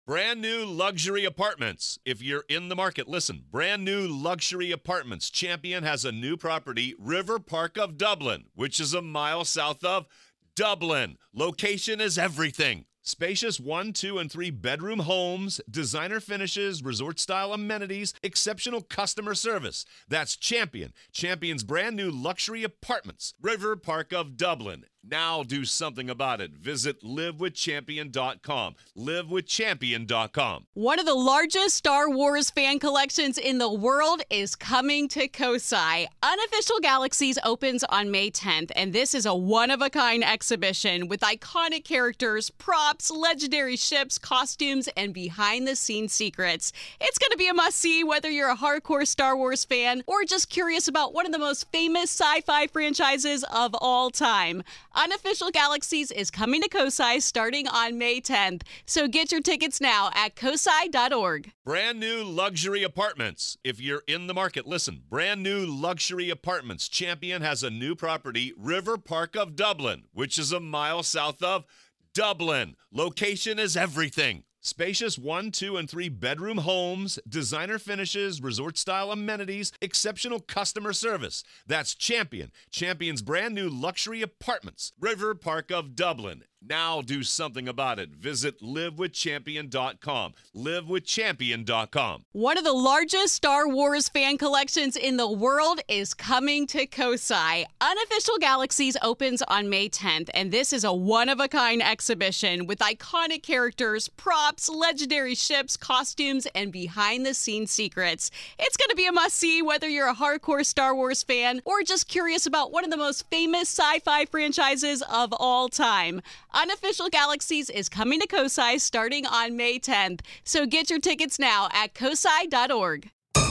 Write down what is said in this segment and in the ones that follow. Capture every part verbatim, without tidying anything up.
Brand new luxury apartments. If you're in the market, listen. Brand new luxury apartments. Champion has a new property, River Park of Dublin, which is a mile south of Dublin. Location is everything. Spacious one, two, and three bedroom homes, designer finishes, resort-style amenities, exceptional customer service. That's Champion. Champion's brand new luxury apartments, River Park of Dublin. Now do something about it. Visit live with champion dot com. live with champion dot com. One of the largest Star Wars fan collections in the world is coming to Kosai. Unofficial Galaxies opens on May tenth, and this is a one-of-a-kind exhibition with iconic characters, props, legendary ships, costumes, and behind-the-scenes secrets. It's going to be a must-see whether you're a hardcore Star Wars fan or just curious about one of the most famous sci-fi franchises of all time. Unofficial Galaxies is coming to Kosai starting on May tenth, so get your tickets now at kosai dot org. Brand new luxury apartments. If you're in the market, listen. Brand new luxury apartments. Champion has a new property, River Park of Dublin, which is a mile south of Dublin. Location is everything. Spacious one, two, and three bedroom homes, designer finishes, resort-style amenities, exceptional customer service. That's Champion. Champion's brand new luxury apartments, River Park of Dublin. Now do something about it. Visit live with champion dot com. live with champion dot com. One of the largest Star Wars fan collections in the world is coming to Kosai. Unofficial Galaxies opens on May tenth, and this is a one-of-a-kind exhibition with iconic characters, props, legendary ships, costumes, and behind-the-scenes secrets. It's going to be a must-see whether you're a hardcore Star Wars fan or just curious about one of the most famous sci-fi franchises of all time. Unofficial Galaxies is coming to Kosai starting on May tenth, so get your tickets now at kosai dot org.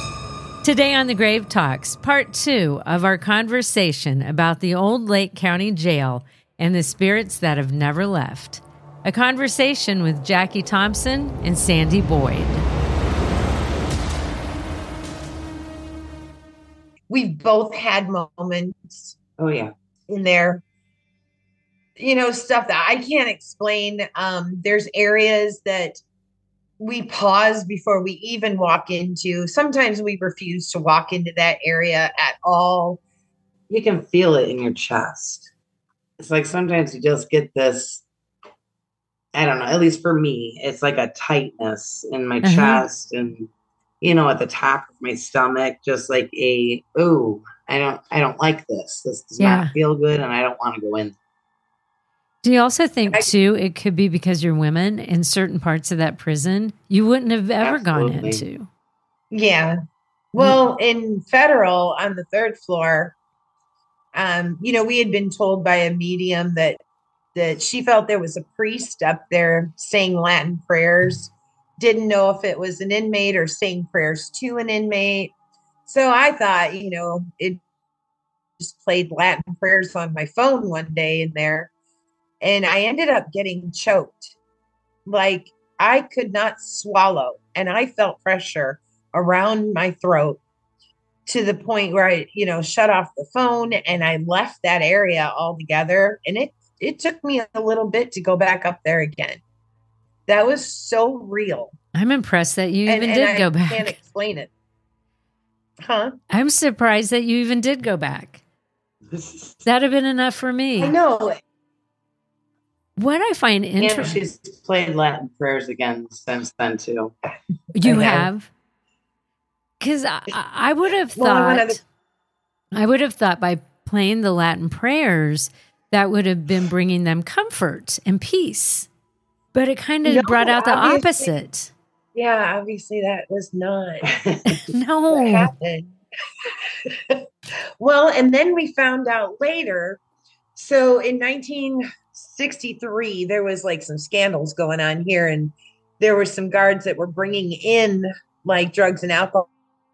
Today on The Grave Talks, part two of our conversation about the old Lake County Jail and the spirits that have never left. A conversation with Jackie Thompson and Sandy Boyd. We've both had moments. Oh, yeah. In there. You know, stuff that I can't explain. Um, there's areas that we pause before we even walk into. Sometimes we refuse to walk into that area at all. You can feel it in your chest. It's like sometimes you just get this, I don't know, at least for me, it's like a tightness in my uh-huh. chest and, you know, at the top of my stomach, just like a, ooh, I don't, I don't like this. This does yeah. not feel good and I don't want to go in. Do you also think, too, it could be because you're women in certain parts of that prison you wouldn't have ever Absolutely. gone into? Yeah. Well, in federal on the third floor, um, you know, we had been told by a medium that that she felt there was a priest up there saying Latin prayers. Didn't know if it was an inmate or saying prayers to an inmate. So I thought, you know, it just played Latin prayers on my phone one day in there. And I ended up getting choked. Like I could not swallow. And I felt pressure around my throat to the point where I, you know, shut off the phone and I left that area altogether. And it, it took me a little bit to go back up there again. That was so real. I'm impressed that you even and, did and go I back. I can't explain it. Huh? I'm surprised that you even did go back. That'd have been enough for me. I know. What I find interesting. Yeah, she's played Latin prayers again since then, too. You have? Because I, I would have thought, well, other- I would have thought by playing the Latin prayers, that would have been bringing them comfort and peace. But it kind of no, brought out the opposite. Yeah, obviously that was not no. what happened. Well, and then we found out later. So in nineteen sixty-three, there was like some scandals going on here, and there were some guards that were bringing in like drugs and alcohol.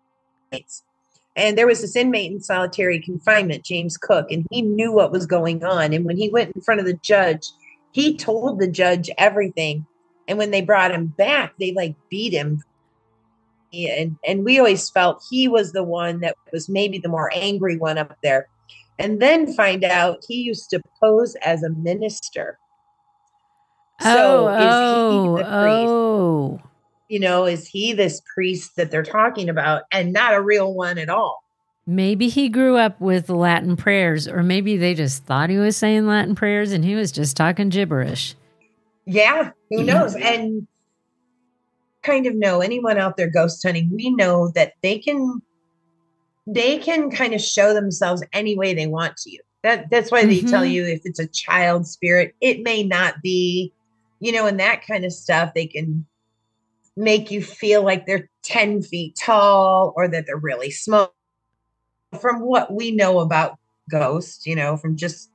And there was this inmate in solitary confinement, James Cook, and he knew what was going on. And when he went in front of the judge, he told the judge everything. And when they brought him back, they like beat him. And, and we always felt he was the one that was maybe the more angry one up there. And then find out he used to pose as a minister. So oh, is oh, he the priest? oh. You know, is he this priest that they're talking about and not a real one at all? Maybe he grew up with Latin prayers, or maybe they just thought he was saying Latin prayers and he was just talking gibberish. Yeah, who knows? And kind of know anyone out there ghost hunting, we know that they can they can kind of show themselves any way they want to you. That that's why they Mm-hmm. tell you if it's a child spirit, it may not be, you know, and that kind of stuff. They can make you feel like they're ten feet tall or that they're really small. From what we know about ghosts, you know, from just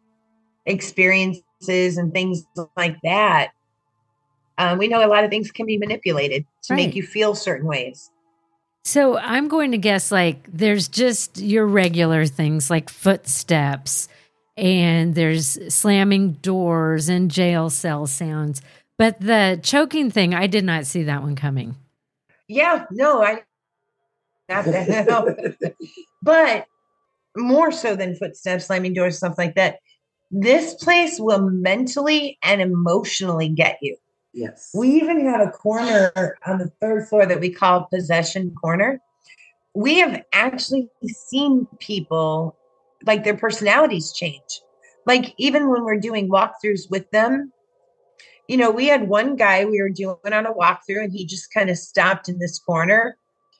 experiences and things like that, um, we know a lot of things can be manipulated to Right. make you feel certain ways. So I'm going to guess like there's just your regular things like footsteps and there's slamming doors and jail cell sounds. But the choking thing, I did not see that one coming. Yeah, no, I not that. No. But more so than footsteps, slamming doors, stuff like that. This place will mentally and emotionally get you. Yes. We even have a corner on the third floor that we call Possession Corner. We have actually seen people, like their personalities change. Like even when we're doing walkthroughs with them, you know, we had one guy we were doing on a walkthrough and he just kind of stopped in this corner.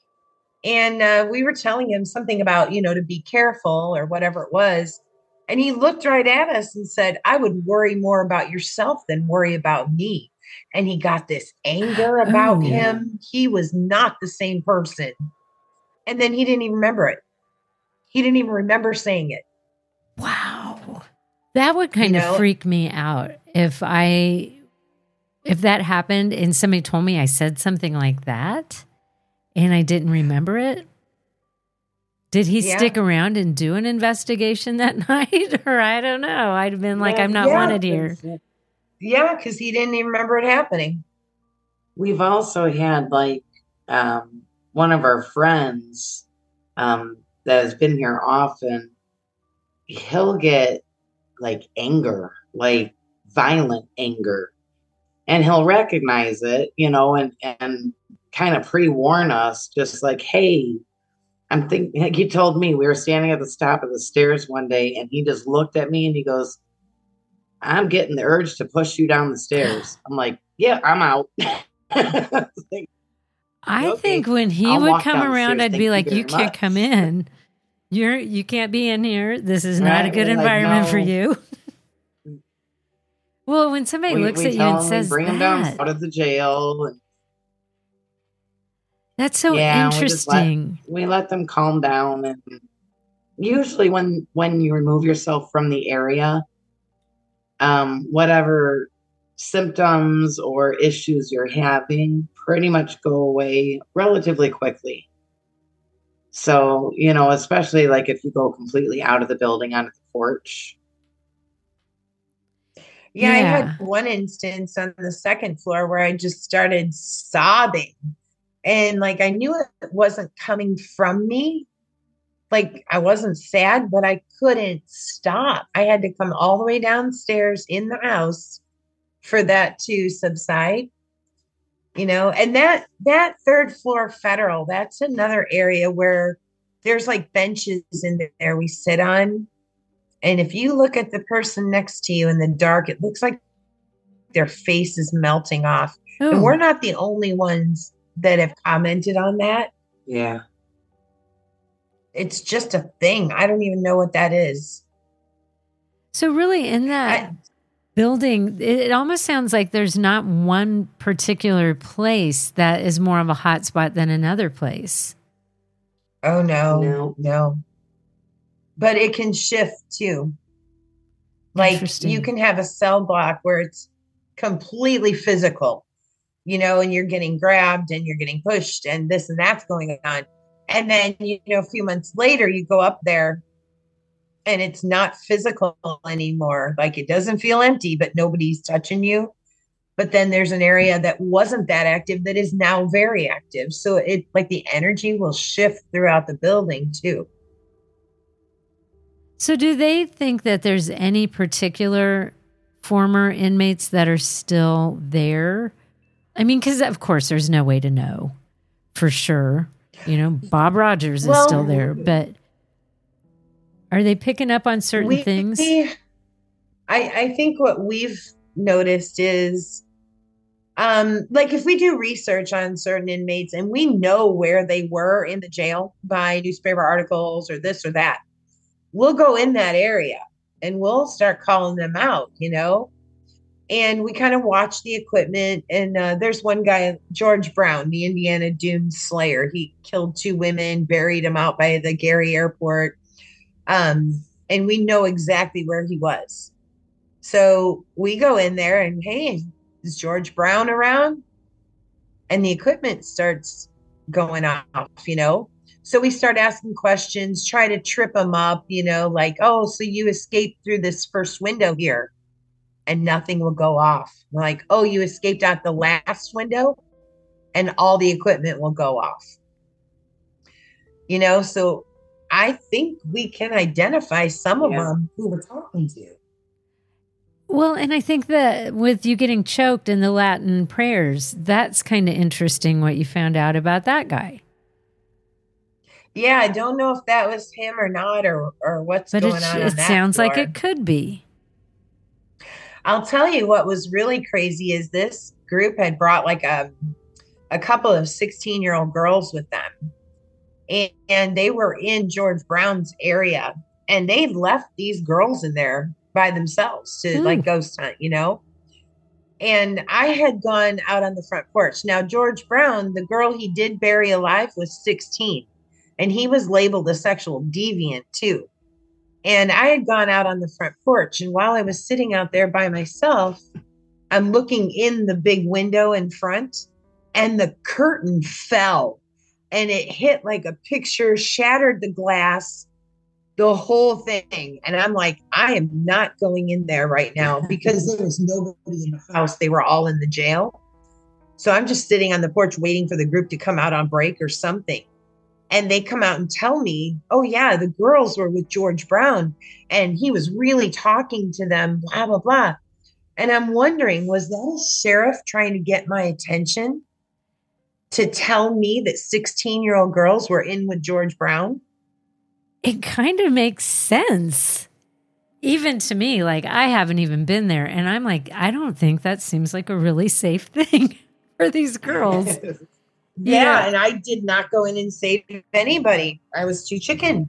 And uh, we were telling him something about, you know, to be careful or whatever it was. And he looked right at us and said, I would worry more about yourself than worry about me. And he got this anger about Oh. him. He was not the same person. And then he didn't even remember it. He didn't even remember saying it. Wow. That would kind You of know? freak me out if I, if that happened and somebody told me I said something like that and I didn't remember it. Did he Yeah. stick around and do an investigation that night? Or I don't know. I'd have been like, Yeah, I'm not yeah. wanted here. Yeah, because he didn't even remember it happening. We've also had like um, one of our friends um, that has been here often. He'll get like anger, like violent anger, and he'll recognize it, you know, and and kind of pre-warn us, just like, hey, I'm thinking. Like he told me we were standing at the top of the stairs one day, and he just looked at me and he goes, I'm getting the urge to push you down the stairs. I'm like, yeah, I'm out. Like, I okay, think when he I'll would walk come down the around, stairs. I'd Thank be you like, very you can't much." come in. You're, you can't be in here. This is not a Right, good we're like, environment for no. you. Well, when somebody we, looks we at you tell and him, says we bring him down that, out of the jail. And that's so Yeah, we just let- interesting. we let them calm down. And usually when, when you remove yourself from the area, um, whatever symptoms or issues you're having pretty much go away relatively quickly. So, you know, especially like if you go completely out of the building onto the porch. Yeah, I Yeah. had one instance on the second floor where I just started sobbing. And like I knew it wasn't coming from me. Like I wasn't sad, but I couldn't stop. I had to come all the way downstairs in the house for that to subside. You know, and that that third floor federal, that's another area where there's like benches in there we sit on. And if you look at the person next to you in the dark, it looks like their face is melting off. And Oh, we're not the only ones that have commented on that. Yeah. It's just a thing. I don't even know what that is. so really in that I, building, it, it almost sounds like there's not one particular place that is more of a hot spot than another place. oh, no, No. no. But it can shift too. Like Interesting. you can have a cell block where it's completely physical, you know, and you're getting grabbed and you're getting pushed and this and that's going on. And then, you know, a few months later, you go up there and it's not physical anymore. Like it doesn't feel empty, but nobody's touching you. But then there's an area that wasn't that active that is now very active. So it like the energy will shift throughout the building too. So do they think that there's any particular former inmates that are still there? I mean, because of course there's no way to know for sure. You know, Bob Rogers is well, still there, but are they picking up on certain we, things? I, I think what we've noticed is, um, like if we do research on certain inmates and we know where they were in the jail by newspaper articles or this or that, we'll go in that area and we'll start calling them out, you know? And we kind of watch the equipment. And uh, there's one guy, George Brown, the Indiana Dune Slayer. He killed two women, buried them out by the Gary Airport. Um, and we know exactly where he was. So we go in there and, hey, is George Brown around? And the equipment starts going off, you know? So we start asking questions, try to trip them up, you know, like, oh, so you escaped through this first window here. And nothing will go off. Like, oh, you escaped out the last window and all the equipment will go off. You know, so I think we can identify some of yeah. them who we're talking to. Well, and I think that with you getting choked in the Latin prayers, that's kind of interesting what you found out about that guy. Yeah, I don't know if that was him or not, or, or what's but going it, on. It on that sounds floor. like it could be. I'll tell you what was really crazy is this group had brought like a, a couple of sixteen-year-old girls with them. And, and they were in George Brown's area. And they left these girls in there by themselves to Ooh. like ghost hunt, you know? And I had gone out on the front porch. Now, George Brown, the girl he did bury alive, was sixteen. And he was labeled a sexual deviant too. And I had gone out on the front porch. And while I was sitting out there by myself, I'm looking in the big window in front and the curtain fell and it hit like a picture, shattered the glass, the whole thing. And I'm like, I am not going in there right now because there was nobody in the house. They were all in the jail. So I'm just sitting on the porch waiting for the group to come out on break or something. And they come out and tell me, oh, yeah, the girls were with George Brown and he was really talking to them, blah, blah, blah. And I'm wondering, was that a sheriff trying to get my attention to tell me that sixteen-year-old girls were in with George Brown? It kind of makes sense. Even to me, like I haven't even been there. And I'm like, I don't think that seems like a really safe thing for these girls. Yeah, yeah, and I did not go in and save anybody. I was too chicken.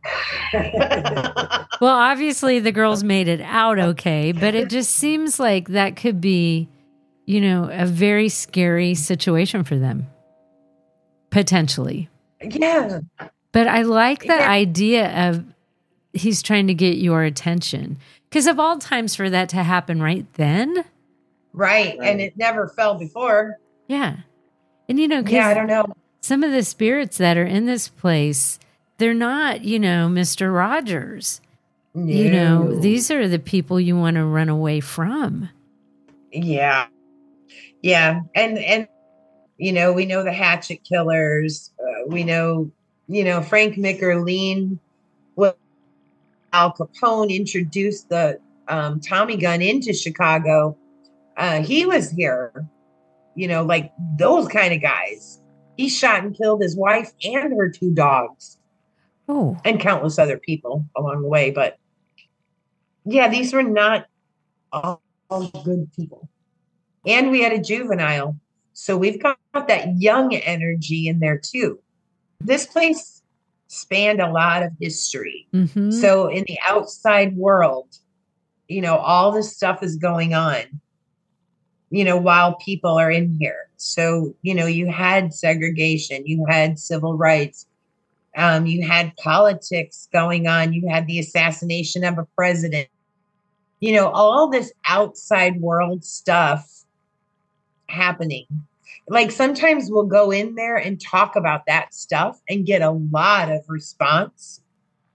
Well, obviously the girls made it out okay, but it just seems like that could be, you know, a very scary situation for them. Potentially. Yeah. But I like the yeah. idea of he's trying to get your attention. Because of all times for that to happen right then. Right, right. And it never fell before. Yeah. And, you know, yeah, I don't know. Some of the spirits that are in this place, they're not, you know, Mister Rogers. No. You know, these are the people you want to run away from. Yeah. Yeah. And, and you know, we know the hatchet killers. Uh, we know, you know, Frank Mickerline. Well, Al Capone introduced the um, Tommy gun into Chicago. Uh, he was here. You know, like those kind of guys. He shot and killed his wife and her two dogs. Oh. And countless other people along the way. But yeah, these were not all, all good people. And we had a juvenile. So we've got that young energy in there too. This place spanned a lot of history. Mm-hmm. So in the outside world, you know, all this stuff is going on. You know, while people are in here. So, you know, you had segregation, you had civil rights, um, you had politics going on, you had the assassination of a president, you know, all this outside world stuff happening. Like sometimes we'll go in there and talk about that stuff and get a lot of response.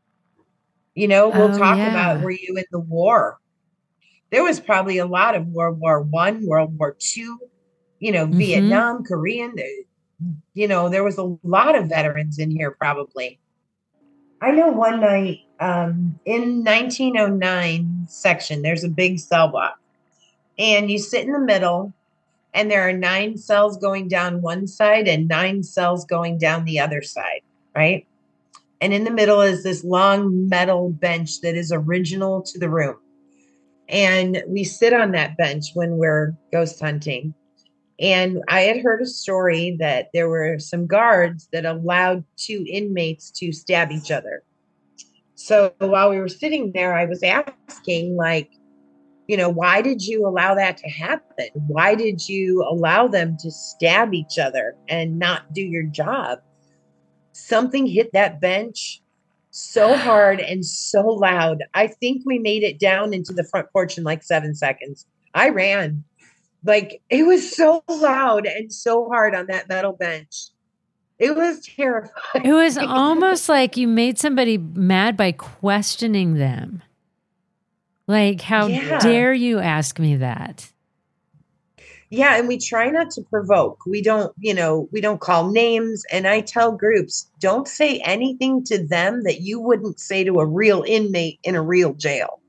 You know, we'll oh, talk yeah. about, were you in the war? There was probably a lot of World War One, World War Two, you know, mm-hmm. Vietnam, Korean. You know, there was a lot of veterans in here probably. I know one night um, in nineteen oh nine section, there's a big cell block. and you sit in the middle, and there are nine cells going down one side and nine cells going down the other side, right? And in the middle is this long metal bench that is original to the room. And we sit on that bench when we're ghost hunting. And I had heard a story that there were some guards that allowed two inmates to stab each other. So while we were sitting there, I was asking, like, you know, why did you allow that to happen? Why did you allow them to stab each other and not do your job? Something hit that bench so hard and so loud. I think we made it down into the front porch in like seven seconds. I ran. Like, it was so loud and so hard on that metal bench. It was terrifying. It was almost like you made somebody mad by questioning them. Like, how yeah. dare you ask me that? Yeah, and we try not to provoke. We don't, you know, we don't call names. And I tell groups, don't say anything to them that you wouldn't say to a real inmate in a real jail.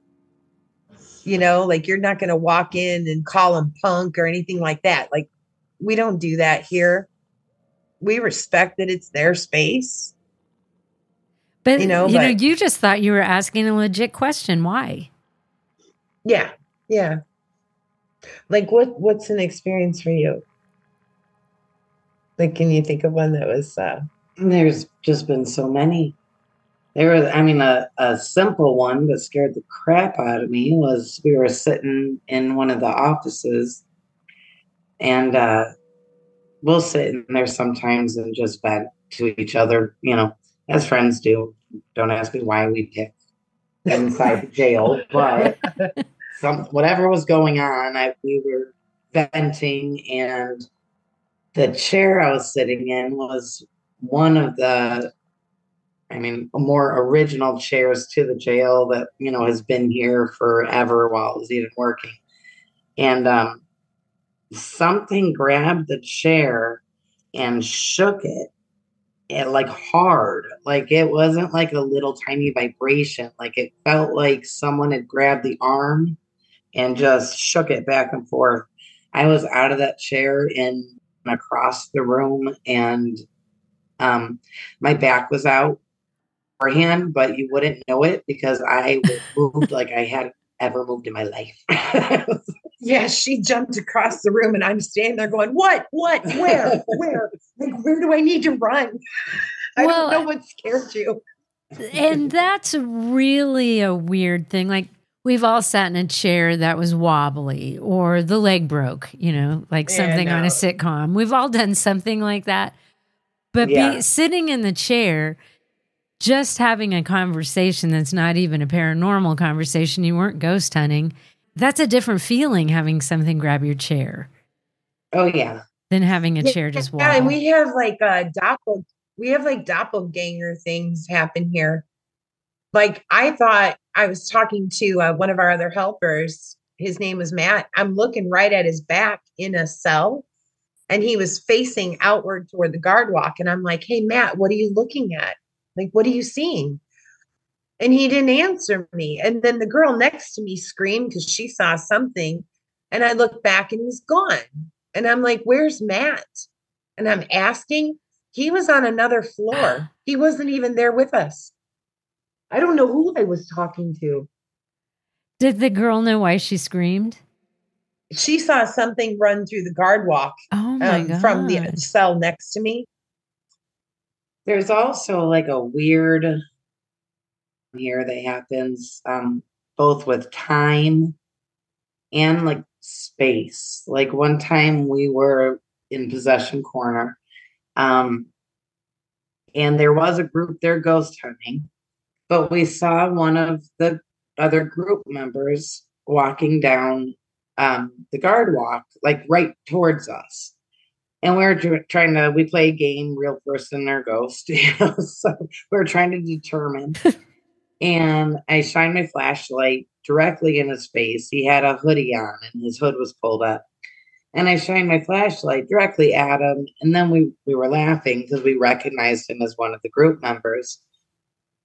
You know, like, you're not going to walk in and call them punk or anything like that. Like, we don't do that here. We respect that it's their space. But, you know, you but, know, you just thought you were asking a legit question. Why? Yeah. Yeah. Like, what, what's an experience for you? Like, can you think of one that was, uh, there's just been so many. There was, I mean, a, a simple one that scared the crap out of me was we were sitting in one of the offices, and uh, we'll sit in there sometimes and just vent to each other, you know, as friends do. Don't ask me why we picked inside the jail, but some whatever was going on, I, we were venting, and the chair I was sitting in was one of the, I mean, more original chairs to the jail that, you know, has been here forever while it was even working. And um, something grabbed the chair and shook it, it like hard. Like, it wasn't like a little tiny vibration. Like, it felt like someone had grabbed the arm and just shook it back and forth. I was out of that chair and across the room, and um, my back was out beforehand, but you wouldn't know it because I moved like I hadn't ever moved in my life. Yeah, she jumped across the room, and I'm standing there going, what, what, where, where? Like, where do I need to run? I well, don't know what scared you. And that's really a weird thing. Like, we've all sat in a chair that was wobbly, or the leg broke, you know, like something on a sitcom. We've all done something like that. But yeah. be, sitting in the chair, just having a conversation that's not even a paranormal conversation, you weren't ghost hunting, that's a different feeling, having something grab your chair. Oh, yeah. Than having a yeah, chair just wobble. Yeah, and we have like a doppel, we have like doppelganger things happen here. Like, I thought I was talking to uh, one of our other helpers. His name was Matt. I'm looking right at his back in a cell, and he was facing outward toward the guard walk. And I'm like, hey, Matt, what are you looking at? Like, what are you seeing? And he didn't answer me. And then the girl next to me screamed because she saw something. And I looked back, and he's gone. And I'm like, where's Matt? And I'm asking. He was on another floor. He wasn't even there with us. I don't know who I was talking to. Did the girl know why she screamed? She saw something run through the guard walk oh my um, God. from the cell next to me. There's also like a weird here that happens um, both with time and like space. Like, one time we were in Possession Corner, um, and there was a group there ghost hunting, but we saw one of the other group members walking down um, the guard walk, like right towards us. And we were trying to, we play a game, real person or ghost, you know, so we were trying to determine. And I shined my flashlight directly in his face. He had a hoodie on, and his hood was pulled up. And I shined my flashlight directly at him. And then we, we were laughing because we recognized him as one of the group members.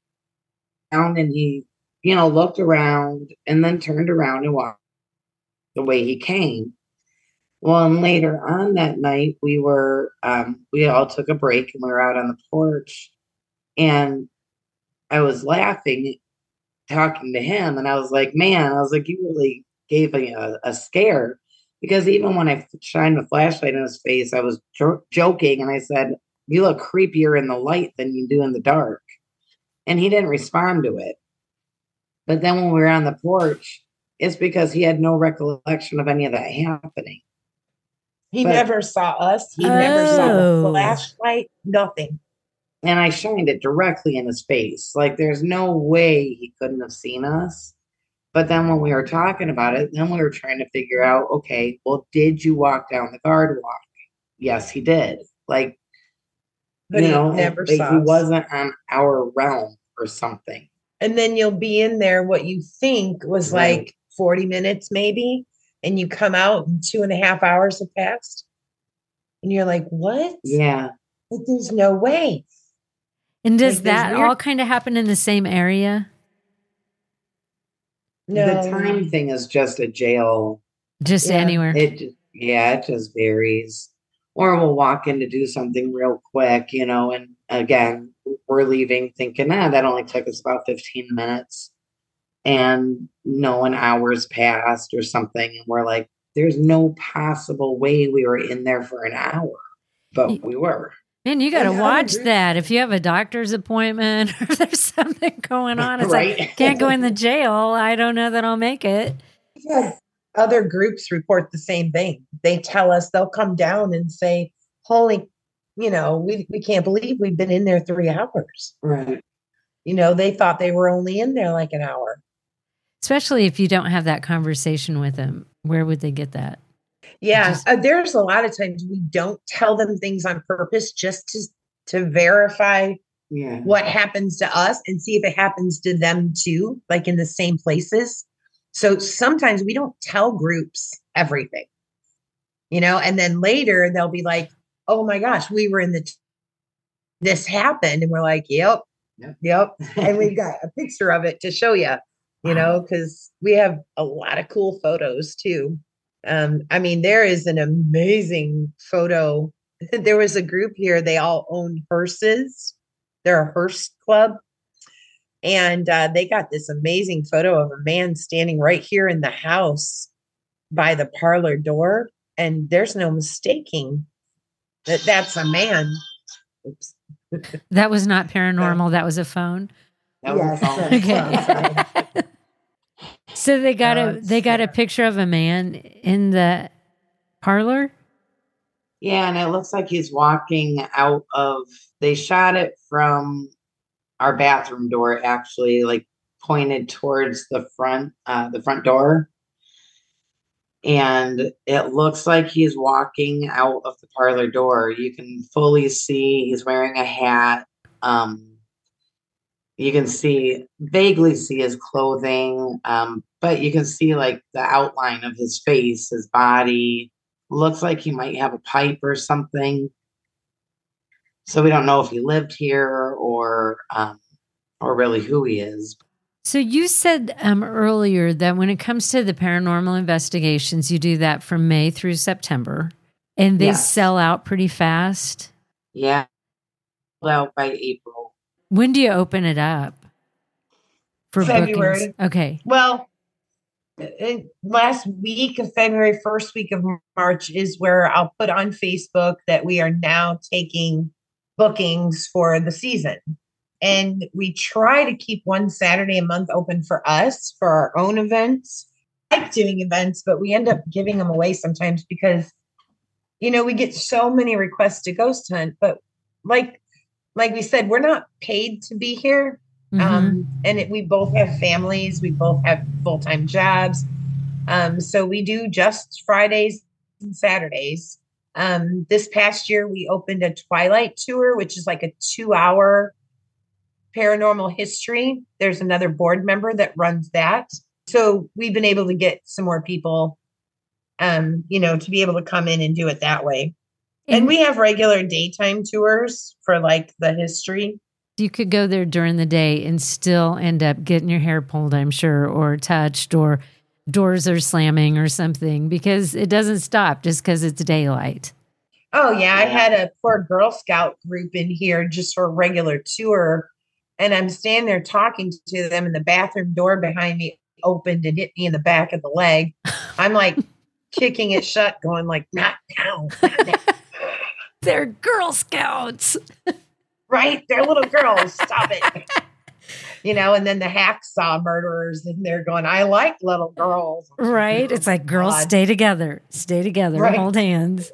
And he, you know, looked around and then turned around and walked the way he came. Well, and later on that night, we were, um, we all took a break and we were out on the porch, and I was laughing, talking to him, and I was like, man, I was like, you really gave me a, a scare, because even when I shined the flashlight in his face, I was jo- joking, and I said, you look creepier in the light than you do in the dark. And he didn't respond to it. But then when we were on the porch, it's because he had no recollection of any of that happening. He But, never saw us. He Oh. never saw the flashlight, nothing. and I shined it directly in his face. Like, there's no way he couldn't have seen us. But then when we were talking about it, then we were trying to figure out, okay, well, did you walk down the guard walk? Yes, he did. Like, But you he know, never he, saw he us. wasn't on our realm or something. And then you'll be in there, what you think was Right. like forty minutes maybe, and you come out and two and a half hours have passed. And you're like, what? Yeah. Like, there's no way. And does Like, there's that weird- all kind of happen in the same area? No. The time thing is just a jail. Just Yeah. anywhere? It, yeah, it just varies. Or we'll walk in to do something real quick, you know, and again, we're leaving thinking, ah, that only took us about fifteen minutes. And no, an hour's passed or something. And we're like, there's no possible way we were in there for an hour. But we were. Man, you got to And other watch groups- that. If you have a doctor's appointment or there's something going on, it's Right. like, can't go in the jail. I don't know that I'll make it. We've had other groups report the same thing. They tell us, they'll come down and say, holy, you know, we, we can't believe we've been in there three hours. Right. You know, they thought they were only in there like an hour. Especially if you don't have that conversation with them. Where would they get that? Yeah, Just- uh, there's a lot of times we don't tell them things on purpose just to to verify Yeah. what happens to us and see if it happens to them too, like in the same places. So sometimes we don't tell groups everything, you know, and then later they'll be like, oh my gosh, we were in the, t- this happened. And we're like, yep, Yep. yep. And we've got a picture of it to show you, you know, because we have a lot of cool photos too. Um, I mean, there is an amazing photo. There was a group here, they all owned hearses. They're a hearse club. And uh, they got this amazing photo of a man standing right here in the house by the parlor door. And there's no mistaking that that's a man. Oops. That was not paranormal. That was a phone. That was Yes, all. that's- Okay. So they got Oh, a it's they got a sad. picture of a man in the parlor. Yeah, and it looks like he's walking out of, they shot it from our bathroom door, actually, like pointed towards the front, uh, the front door. And it looks like he's walking out of the parlor door. You can fully see he's wearing a hat. Um, you can see, vaguely see his clothing, um, but you can see like the outline of his face, his body. Looks like he might have a pipe or something. So we don't know if he lived here or um, or really who he is. So you said um, earlier that when it comes to the paranormal investigations, you do that from May through September, and they Yes. sell out pretty fast. Yeah. Out by April. When do you open it up for February. bookings? Okay. Well, in last week of February, first week of March is where I'll put on Facebook that we are now taking bookings for the season. And we try to keep one Saturday a month open for us for our own events. I like doing events, but we end up giving them away sometimes because, you know, we get so many requests to ghost hunt. But like, like we said, we're not paid to be here. Mhm. Um, and it, we both have families. We both have full-time jobs. Um, so we do just Fridays and Saturdays. Um, this past year, we opened a Twilight tour, which is like a two-hour paranormal history. There's another board member that runs that. So we've been able to get some more people, um, you know, to be able to come in and do it that way. And we have regular daytime tours for like the history. You could go there during the day and still end up getting your hair pulled, I'm sure, or touched, or doors are slamming or something, because it doesn't stop just because it's daylight. Oh, yeah. I had a poor Girl Scout group in here just for a regular tour. And I'm standing there talking to them, and the bathroom door behind me opened and hit me in the back of the leg. I'm like kicking it shut, going like, not now. Not now. They're Girl Scouts. Right? They're little girls. Stop it. You know, and then the hacksaw murderers, and they're going, I like little girls. Right? It's like, girls, God. stay together. Stay together. Right. Hold hands.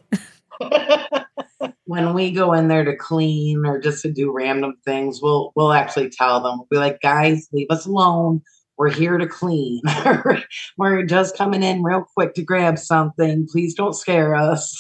When we go in there to clean or just to do random things, we'll we'll actually tell them. We'll be like, guys, leave us alone. We're here to clean. We're just coming in real quick to grab something. Please don't scare us.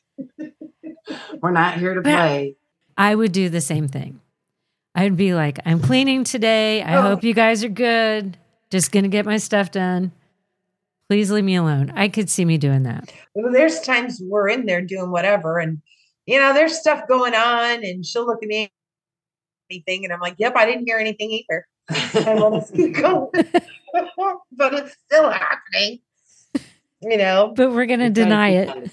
We're not here to play. I would do the same thing. I'd be like, I'm cleaning today. I oh. hope you guys are good. Just going to get my stuff done. Please leave me alone. I could see me doing that. Well, there's times we're in there doing whatever, and, you know, there's stuff going on, and she'll look at me, anything, and I'm like, yep, I didn't hear anything either. And we'll just keep going. But it's still happening, you know. But we're going to deny it.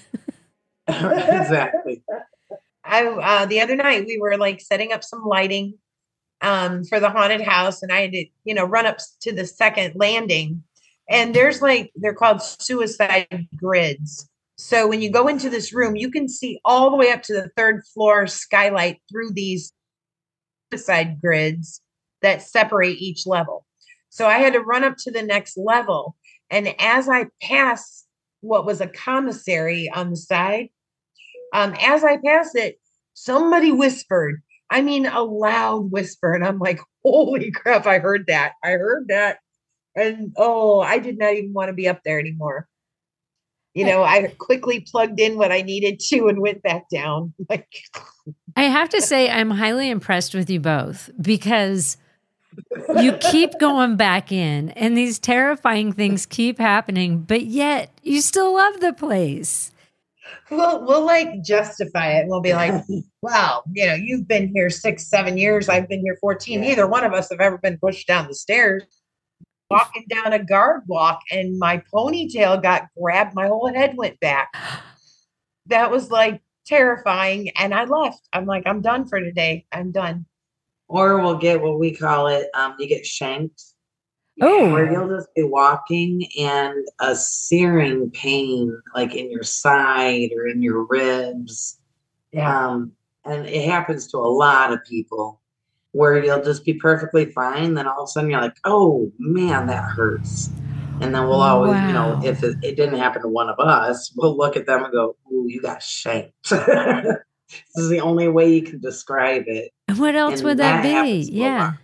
Exactly. I uh, the other night we were like setting up some lighting um, for the haunted house, and I had to, you know, run up to the second landing, and there's like, they're called suicide grids. So when you go into this room, you can see all the way up to the third floor skylight through these suicide grids that separate each level. So I had to run up to the next level, and as I passed what was a commissary on the side, Um, as I passed it, somebody whispered, I mean, a loud whisper. And I'm like, holy crap, I heard that. I heard that. And, oh, I did not even want to be up there anymore. You know, I quickly plugged in what I needed to and went back down. Like, I have to say, I'm highly impressed with you both, because you keep going back in and these terrifying things keep happening, but yet you still love the place. We'll, we'll like justify it. We'll be like, wow, you know, you've been here six, seven years. I've been here fourteen. Yeah. Neither one of us have ever been pushed down the stairs. Walking down a guard walk, and my ponytail got grabbed. My whole head went back. That was like terrifying. And I left. I'm like, I'm done for today. I'm done. Or we'll get what we call it. Um, you get shanked. Oh, where you'll just be walking and a searing pain, like in your side or in your ribs. Yeah. Um, and it happens to a lot of people, where you'll just be perfectly fine. Then all of a sudden you're like, oh man, that hurts. And then we'll always, wow. you know, if it, it didn't happen to one of us, we'll look at them and go, ooh, you got shanked. This is the only way you can describe it. What else and would that, that be? Yeah.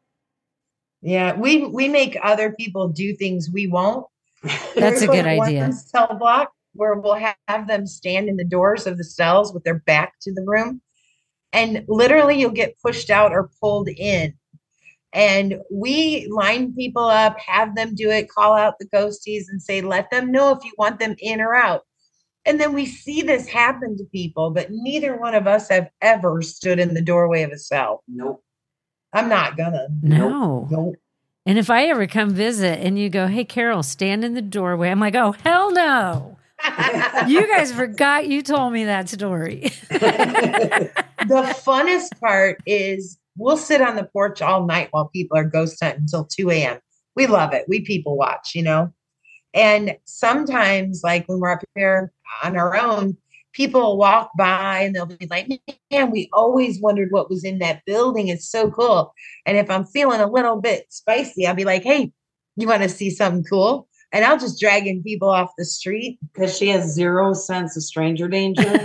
Yeah, we we make other people do things we won't. That's a good idea. One cell block where we'll have them stand in the doors of the cells with their back to the room, and literally you'll get pushed out or pulled in. And we line people up, have them do it, call out the ghosties, and say, let them know if you want them in or out. And then we see this happen to people, but neither one of us have ever stood in the doorway of a cell. Nope. I'm not gonna. No. Nope. And if I ever come visit and you go, hey, Carol, stand in the doorway, I'm like, oh, hell no. You guys forgot you told me that story. The funnest part is we'll sit on the porch all night while people are ghost hunting until two a.m. We love it. We people watch, you know. And sometimes, like when we're up here on our own, people walk by and they'll be like, man, we always wondered what was in that building. It's so cool. And if I'm feeling a little bit spicy, I'll be like, hey, you want to see something cool? And I'll just dragging people off the street. Because she has zero sense of stranger danger.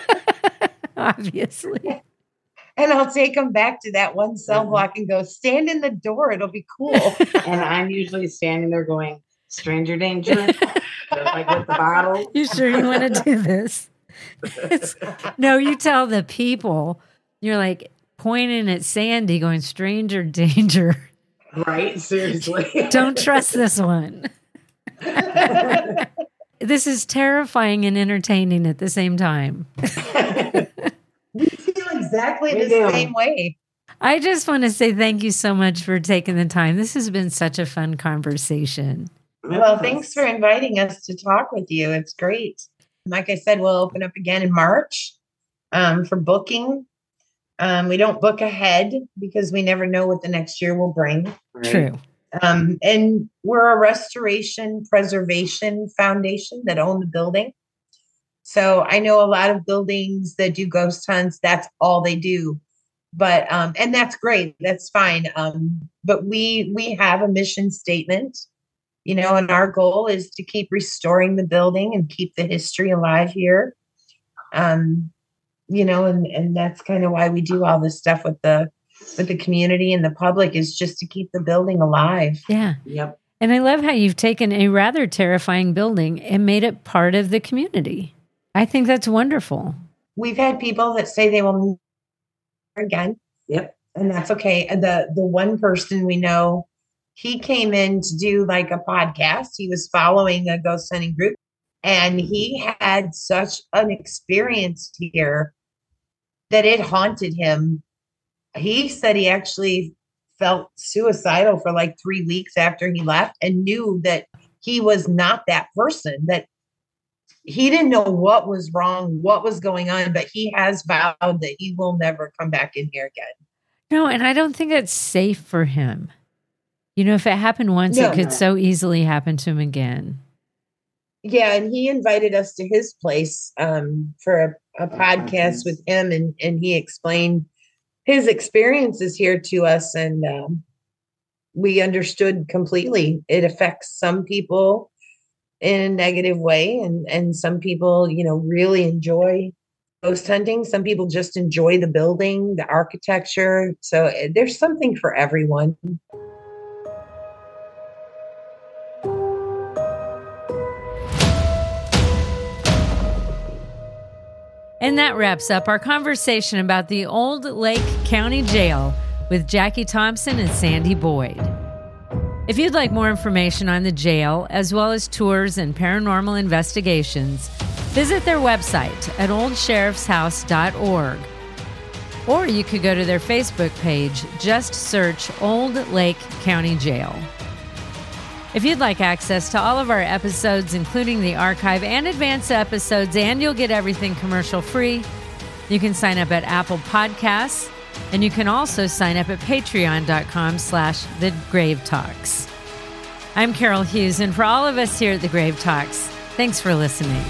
Obviously. And I'll take them back to that one cell block and go, stand in the door. It'll be cool. And I'm usually standing there going, stranger danger. Like with the bottle. You sure you want to do this? It's, no, you tell the people, you're like pointing at Sandy going, stranger danger. Right? Seriously. Don't trust this one. This is terrifying and entertaining at the same time. We feel exactly we the do. same way. I just want to say thank you so much for taking the time. This has been such a fun conversation. Well, thanks for inviting us to talk with you. It's great. Like I said, we'll open up again in March um, for booking. Um, we don't book ahead because we never know what the next year will bring. Right? True. Um, and we're a restoration preservation foundation that own the building. So I know a lot of buildings that do ghost hunts. That's all they do. But, um, and that's great. That's fine. Um, but we, we have a mission statement, you know, and our goal is to keep restoring the building and keep the history alive here. Um, you know, and, and that's kind of why we do all this stuff with the, with the community and the public, is just to keep the building alive. Yeah. Yep. And I love how you've taken a rather terrifying building and made it part of the community. I think that's wonderful. We've had people that say they will never again. Yep. And that's okay. The, the one person we know, he came in to do like a podcast. He was following a ghost hunting group, and he had such an experience here that it haunted him. He said he actually felt suicidal for like three weeks after he left, and knew that he was not that person, that he didn't know what was wrong, what was going on, but he has vowed that he will never come back in here again. No, and I don't think it's safe for him. You know, if it happened once, no, it could no. so easily happen to him again. Yeah, and he invited us to his place um, for a, a podcast with him, and, and he explained his experiences here to us, and um, we understood completely. It affects some people in a negative way, and, and some people, you know, really enjoy ghost hunting. Some people just enjoy the building, the architecture. So there's something for everyone. And that wraps up our conversation about the Old Lake County Jail with Jackie Thompson and Sandy Boyd. If you'd like more information on the jail, as well as tours and paranormal investigations, visit their website at old sheriffs house dot org. Or you could go to their Facebook page, just search Old Lake County Jail. If you'd like access to all of our episodes, including the archive and advanced episodes, and you'll get everything commercial free, you can sign up at Apple Podcasts, and you can also sign up at patreon.com slash The Grave Talks. I'm Carol Hughes, and for all of us here at The Grave Talks, thanks for listening.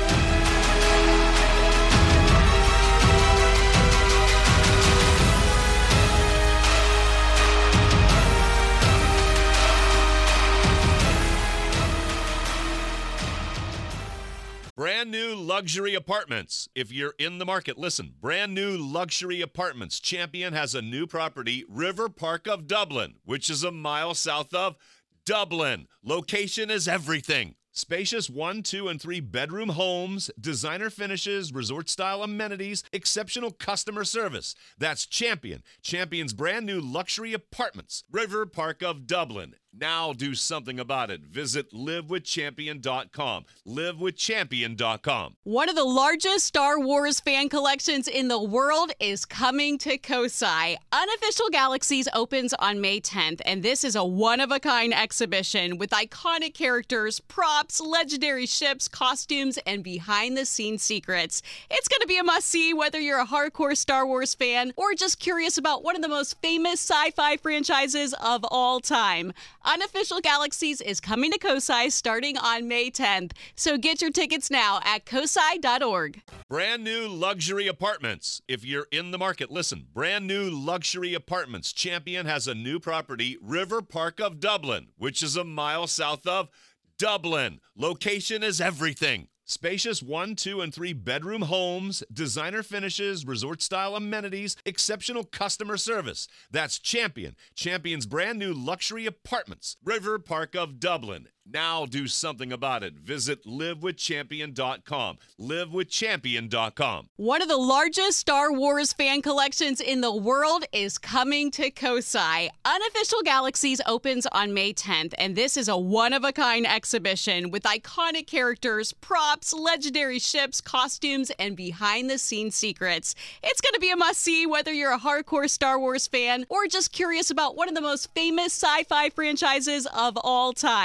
Brand new luxury apartments. If you're in the market, listen. Brand new luxury apartments. Champion has a new property, River Park of Dublin, which is a mile south of Dublin. Location is everything. Spacious one, two, and three bedroom homes, designer finishes, resort-style amenities, exceptional customer service. That's Champion. Champion's brand new luxury apartments, River Park of Dublin. Now do something about it. Visit live with champion dot com. live with champion dot com. One of the largest Star Wars fan collections in the world is coming to Kosai. Unofficial Galaxies opens on May tenth, and this is a one-of-a-kind exhibition with iconic characters, props, legendary ships, costumes, and behind-the-scenes secrets. It's going to be a must-see whether you're a hardcore Star Wars fan or just curious about one of the most famous sci-fi franchises of all time. Unofficial Galaxies is coming to Kosai starting on May tenth, so get your tickets now at kosai dot org. Brand new luxury apartments. If you're in the market, listen. Brand new luxury apartments. Champion has a new property, River Park of Dublin, which is a mile south of Dublin. Location is everything. Spacious one, two, and three bedroom homes, designer finishes, resort-style amenities, exceptional customer service. That's Champion. Champion's brand new luxury apartments, River Park of Dublin. Now do something about it. Visit live with champion dot com. live with champion dot com. One of the largest Star Wars fan collections in the world is coming to Kosai. Unofficial Galaxies opens on May tenth, and this is a one-of-a-kind exhibition with iconic characters, props, legendary ships, costumes, and behind-the-scenes secrets. It's going to be a must-see whether you're a hardcore Star Wars fan or just curious about one of the most famous sci-fi franchises of all time.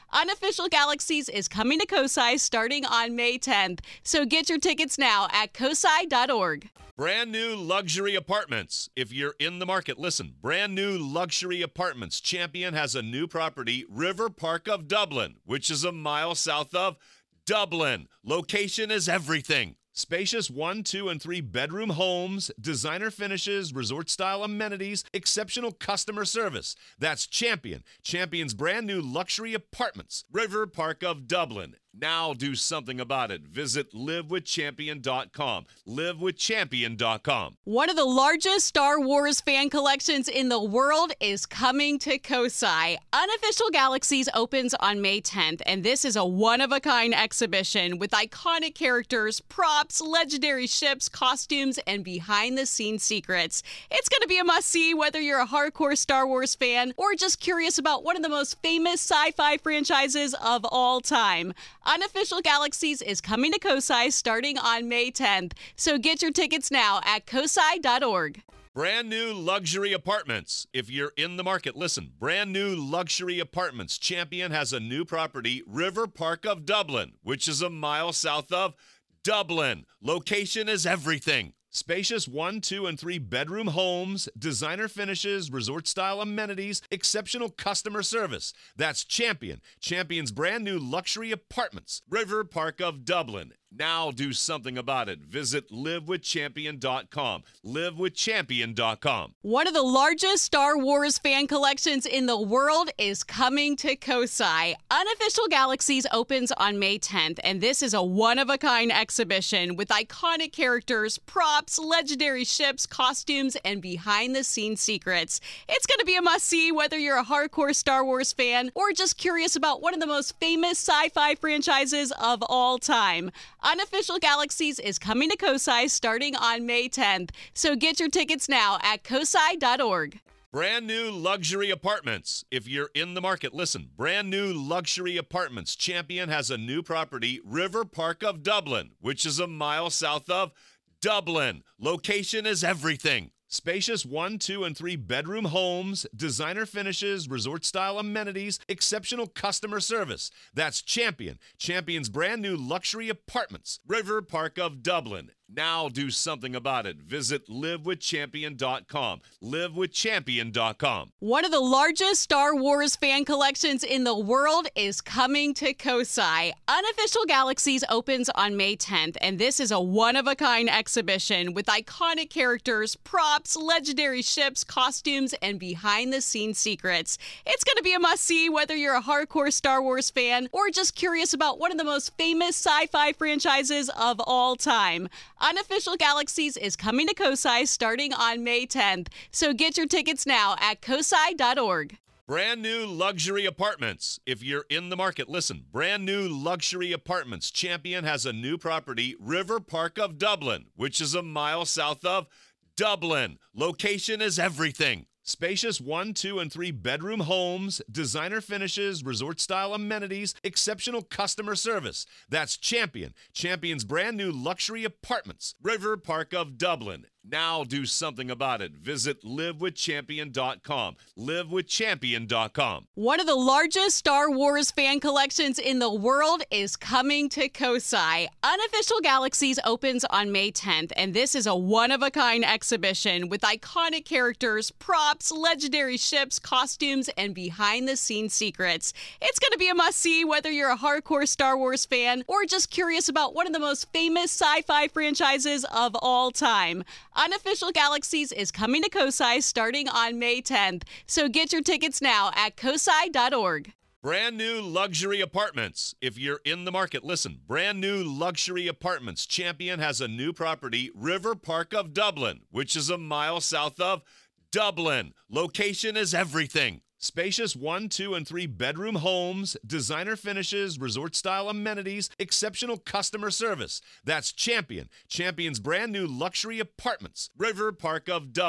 Unofficial Galaxies is coming to COSI starting on May tenth, so get your tickets now at cosi dot org. Brand new luxury apartments. If you're in the market, listen. Brand new luxury apartments. Champion has a new property, River Park of Dublin, which is a mile south of Dublin. Location is everything. Spacious one, two, and three bedroom homes, designer finishes, resort-style amenities, exceptional customer service. That's Champion. Champion's brand new luxury apartments, River Park of Dublin. Now do something about it. Visit live with champion dot com. live with champion dot com. One of the largest Star Wars fan collections in the world is coming to COSI. Unofficial Galaxies opens on May tenth, and this is a one-of-a-kind exhibition with iconic characters, props, legendary ships, costumes, and behind-the-scenes secrets. It's going to be a must-see whether you're a hardcore Star Wars fan or just curious about one of the most famous sci-fi franchises of all time. Unofficial Galaxies is coming to COSI starting on May tenth, so get your tickets now at cosi dot org. Brand new luxury apartments. If you're in the market, listen. Brand new luxury apartments. Champion has a new property, River Park of Dublin, which is a mile south of Dublin. Location is everything. Spacious one, two, and three bedroom homes, designer finishes, resort-style amenities, exceptional customer service. That's Champion. Champion's brand new luxury apartments, River Park of Dublin. Now do something about it. Visit live with champion dot com. live with champion dot com. One of the largest Star Wars fan collections in the world is coming to COSI. Unofficial Galaxies opens on May tenth, and this is a one-of-a-kind exhibition with iconic characters, props, legendary ships, costumes, and behind-the-scenes secrets. It's going to be a must-see whether you're a hardcore Star Wars fan or just curious about one of the most famous sci-fi franchises of all time. Unofficial Galaxies is coming to COSI starting on May tenth, so get your tickets now at cosi dot org. Brand new luxury apartments. If you're in the market, listen. Brand new luxury apartments. Champion has a new property, River Park of Dublin, which is a mile south of Dublin. Location is everything. Spacious one, two, and three bedroom homes, designer finishes, resort-style amenities, exceptional customer service. That's Champion. Champion's brand new luxury apartments, River Park of Dublin. Now do something about it. Visit live with champion dot com. live with champion dot com. One of the largest Star Wars fan collections in the world is coming to COSI. Unofficial Galaxies opens on May tenth, and this is a one-of-a-kind exhibition with iconic characters, props, legendary ships, costumes, and behind-the-scenes secrets. It's going to be a must-see whether you're a hardcore Star Wars fan or just curious about one of the most famous sci-fi franchises of all time. Unofficial Galaxies is coming to COSI starting on May tenth, so get your tickets now at cosi dot org. Brand new luxury apartments. If you're in the market, listen. Brand new luxury apartments. Champion has a new property, River Park of Dublin, which is a mile south of Dublin. Location is everything. Spacious one, two, and three bedroom homes, designer finishes, resort-style amenities, exceptional customer service. That's Champion. Champion's brand new luxury apartments, River Park of Dublin. Now do something about it. Visit live with champion dot com. live with champion dot com. One of the largest Star Wars fan collections in the world is coming to COSI. Unofficial Galaxies opens on May tenth, and this is a one-of-a-kind exhibition with iconic characters, props, legendary ships, costumes, and behind-the-scenes secrets. It's going to be a must-see whether you're a hardcore Star Wars fan or just curious about one of the most famous sci-fi franchises of all time. Unofficial Galaxies is coming to COSI starting on May tenth, so get your tickets now at cosi dot org. Brand new luxury apartments. If you're in the market, listen. Brand new luxury apartments. Champion has a new property, River Park of Dublin, which is a mile south of Dublin. Location is everything. Spacious one, two, and three bedroom homes, designer finishes, resort-style amenities, exceptional customer service. That's Champion. Champion's brand new luxury apartments, River Park of Dublin.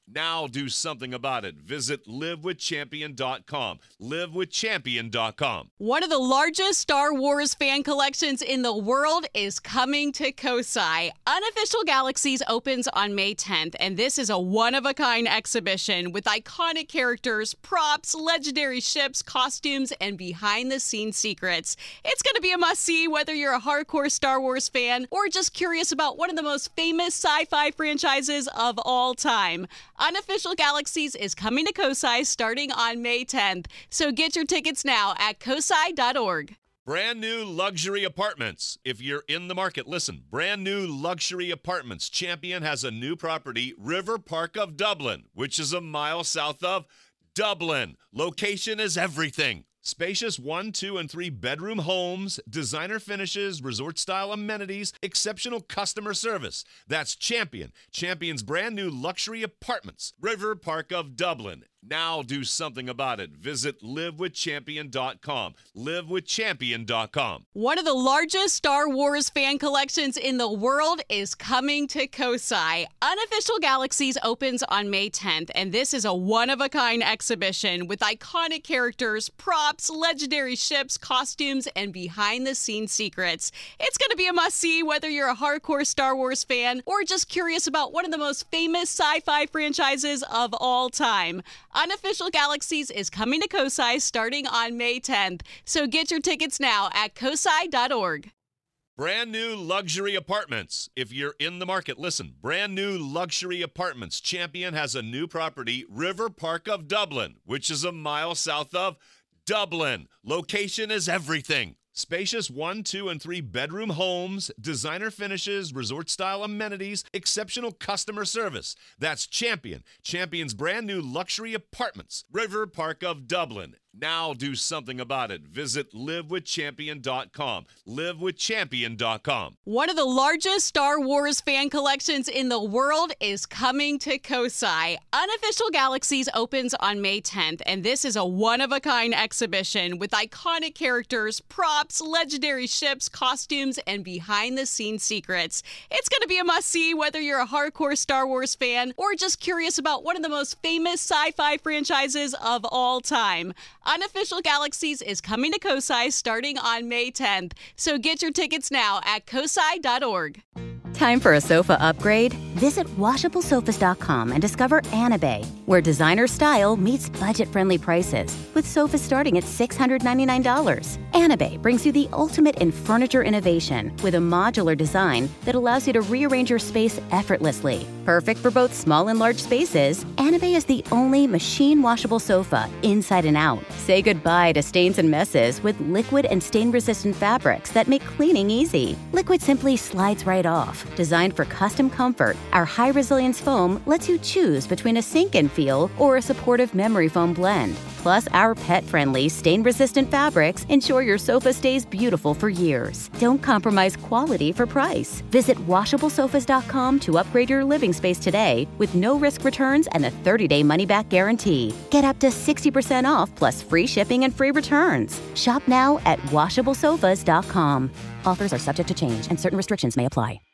Now do something about it. Visit live with champion dot com. live with champion dot com. One of the largest Star Wars fan collections in the world is coming to Kosai. Unofficial Galaxies opens on May tenth, and this is a one-of-a-kind exhibition with iconic characters, props, legendary ships, costumes, and behind-the-scenes secrets. It's going to be a must-see whether you're a hardcore Star Wars fan or just curious about one of the most famous sci-fi franchises of all time. Unofficial Galaxies is coming to Kosai starting on May tenth, so get your tickets now at kosai dot org. Brand new luxury apartments. If you're in the market, listen. Brand new luxury apartments. Champion has a new property, River Park of Dublin, which is a mile south of Dublin. Location is everything. Spacious one, two, and three bedroom homes, designer finishes, resort-style amenities, exceptional customer service. That's Champion. Champion's brand new luxury apartments. River Park of Dublin. Now do something about it. Visit live with champion dot com. live with champion dot com. One of the largest Star Wars fan collections in the world is coming to Kosai. Unofficial Galaxies opens on May tenth, and this is a one-of-a-kind exhibition with iconic characters, props, legendary ships, costumes, and behind-the-scenes secrets. It's going to be a must-see whether you're a hardcore Star Wars fan or just curious about one of the most famous sci-fi franchises of all time. Unofficial Galaxies is coming to Kosai starting on May tenth, so get your tickets now at kosai dot org. Brand new luxury apartments. If you're in the market, listen. Brand new luxury apartments. Champion has a new property, River Park of Dublin, which is a mile south of Dublin. Location is everything. Spacious one, two, and three bedroom homes, designer finishes, resort-style amenities, exceptional customer service. That's Champion. Champion's brand new luxury apartments. River Park of Dublin. Now do something about it. Visit live with champion dot com. live with champion dot com. One of the largest Star Wars fan collections in the world is coming to Kosai. Unofficial Galaxies opens on May tenth, and this is a one-of-a-kind exhibition with iconic characters, props, legendary ships, costumes, and behind-the-scenes secrets. It's going to be a must-see whether you're a hardcore Star Wars fan or just curious about one of the most famous sci-fi franchises of all time. Unofficial Galaxies is coming to Kosai starting on May tenth, so get your tickets now at kosai dot org. Time for a sofa upgrade? Visit washable sofas dot com and discover Anabay, where designer style meets budget-friendly prices, with sofas starting at six hundred ninety-nine dollars. Anabay brings you the ultimate in furniture innovation with a modular design that allows you to rearrange your space effortlessly. Perfect for both small and large spaces, Anabay is the only machine-washable sofa inside and out. Say goodbye to stains and messes with liquid and stain-resistant fabrics that make cleaning easy. Liquid simply slides right off. Designed for custom comfort, our high-resilience foam lets you choose between a sink-in feel or a supportive memory foam blend. Plus, our pet-friendly, stain-resistant fabrics ensure your sofa stays beautiful for years. Don't compromise quality for price. Visit washable sofas dot com to upgrade your living space today with no-risk returns and a thirty-day money-back guarantee. Get up to sixty percent off plus free shipping and free returns. Shop now at washable sofas dot com. Offers are subject to change and certain restrictions may apply.